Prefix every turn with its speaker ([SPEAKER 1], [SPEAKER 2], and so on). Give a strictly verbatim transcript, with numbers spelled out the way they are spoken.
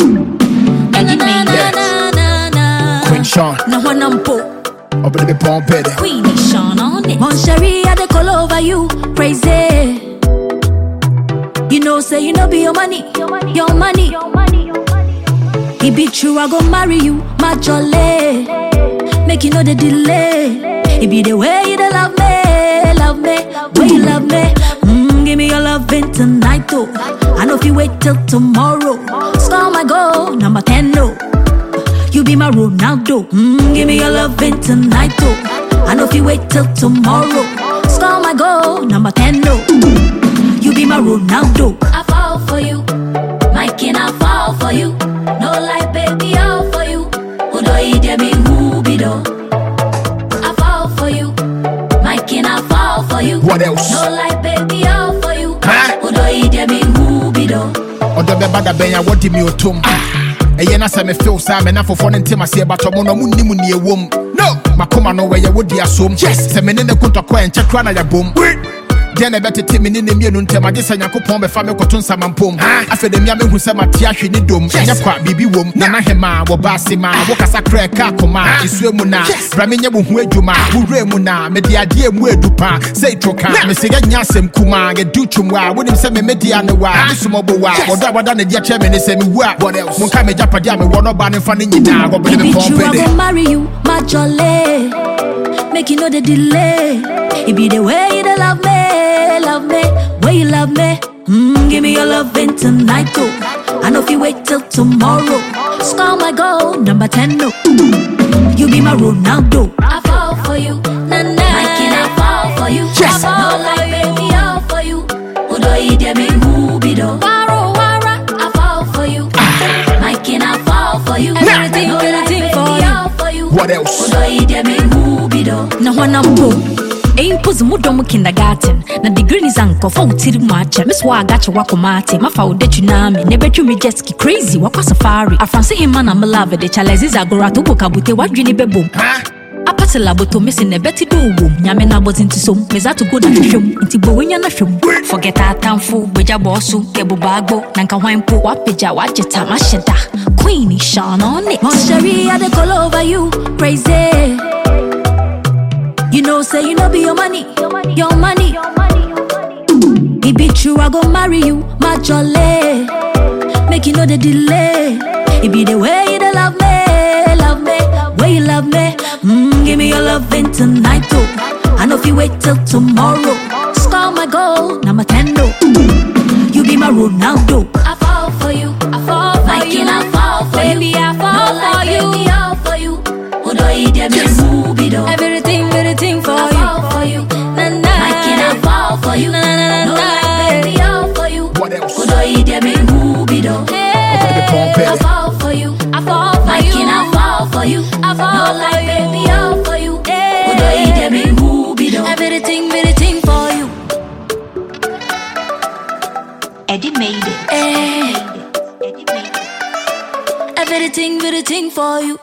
[SPEAKER 1] Eddie made it.
[SPEAKER 2] Queen Sean.
[SPEAKER 1] No one ampo.
[SPEAKER 2] Oh, baby, bomb better.
[SPEAKER 1] Queen Sean on it.
[SPEAKER 3] Mon Cherie, I dey call over you, crazy. You know, say you know be your money, your money. It be true, I go marry you, my jolly. Make you know the delay. It be the way you dey love me, love me, way you love me. Mm, give me your loving tonight, though. I know if you wait till tomorrow. Score my goal, number ten, no. You be my Ronaldo. Mm, give me your loving tonight, though. I know if you wait till tomorrow. Score my goal, number ten, no. You be my Ronaldo. I fall for you, my king, I fall for you. No lie, baby, all for you. Udo ide me hubi do. I fall for you, my king, I fall for you.
[SPEAKER 2] What else?
[SPEAKER 3] No lie, baby, all for you.
[SPEAKER 2] Huh?
[SPEAKER 3] Udo ide me hubi do.
[SPEAKER 2] Odo be bada ben ya wodi mi otom. Eye na se me feel sa me na fofo ne ntem ase ba to mo no munni mu ne ewom. No, makoma no we ye wodi asom. Yes, se me ne ne kontokwa en chekra na ya bom. Then I better take me in the million time. I just say, Yakupon, my family cotton salmon pom. After the Yaman who said, Matiashi, the dome, Yakwa, baby womb, Nana Hema, Wabasima, Wakasa crack, Kakoma, Iswemuna, Braminia, who Juma, who Remuna, Media, dear Muedupa, say Troka, Messiah Yasem Kuma, get Duchumwa, wouldn't send me Mediana, this mobile wow, or that one the chairman is saying, what else? Mukame Japadam, one of Banning Fanny now, but the
[SPEAKER 3] phone. I go marry you, my jolly. Make you know the delay. It be the way you love me, love me, way you love me. Mm, give me your loving tonight, too. I know if you wait till tomorrow. Score my goal, number ten, no. You be my Ronaldo. I fall for you, na na. My king, I fall for you.
[SPEAKER 2] Yes.
[SPEAKER 3] I fall like baby, all for you. Udo ide me hubi do. Waro wara, I fall for you. My king, I fall for you.
[SPEAKER 1] Everything, everything for you.
[SPEAKER 2] What else?
[SPEAKER 3] Udo ide me hubi do.
[SPEAKER 1] Na one ampo. Ain't put mudomo kindergarten. Na degree is uncle for tiri macha. Miss wa gacha wako mate. Ma fa ude tsunami. Never tu me jet ski crazy. Wakwa safari. A fancy him man I'm love de chalezi za gora to boka bute wa dwini bebo. Apate laboto missing ne beti do wom. Nyame na bozi nti som. Meza to go na hwehwem. Nti bo wenya na hwem. Forget atamfo. Beja bosu. Kebo bagbo. Nanka wampo. Wapeja wajeta masheda. Queen Sean on it.
[SPEAKER 3] Mon Cherie, I dey call over you. Crazy. You know, say you know be your money, your money. It be true, I go marry you, my jolly. Make you know the delay. It be the way you love me, love me, way you love me. Mm, give me your loving tonight, too. I know if you wait till tomorrow. Score my goal, number ten, no. You be my Ronaldo. I fall for you, I fall for my you. King, I fall for
[SPEAKER 1] baby,
[SPEAKER 3] you.
[SPEAKER 1] I fall
[SPEAKER 3] no,
[SPEAKER 1] for you.
[SPEAKER 3] Baby, all for you. Udo ide me hubi do.
[SPEAKER 1] Everything, everything for
[SPEAKER 3] I
[SPEAKER 1] you.
[SPEAKER 3] fall for you.
[SPEAKER 1] Na na.
[SPEAKER 3] My king, I fall for you.
[SPEAKER 1] Na na na
[SPEAKER 3] no,
[SPEAKER 1] na.
[SPEAKER 3] like baby, all for you.
[SPEAKER 2] What else?
[SPEAKER 3] Udo ide me hubi do. I fall for you.
[SPEAKER 1] I fall for
[SPEAKER 3] My
[SPEAKER 1] you.
[SPEAKER 3] king, I fall for you.
[SPEAKER 1] I fall
[SPEAKER 3] no,
[SPEAKER 1] for
[SPEAKER 3] like
[SPEAKER 1] you.
[SPEAKER 3] baby, all for you.
[SPEAKER 1] Hey.
[SPEAKER 3] Udo ide me hubi do.
[SPEAKER 1] Everything, everything for you.
[SPEAKER 4] Eddie made it.
[SPEAKER 3] Hey.
[SPEAKER 4] Eddie made it.
[SPEAKER 3] Everything, everything for you.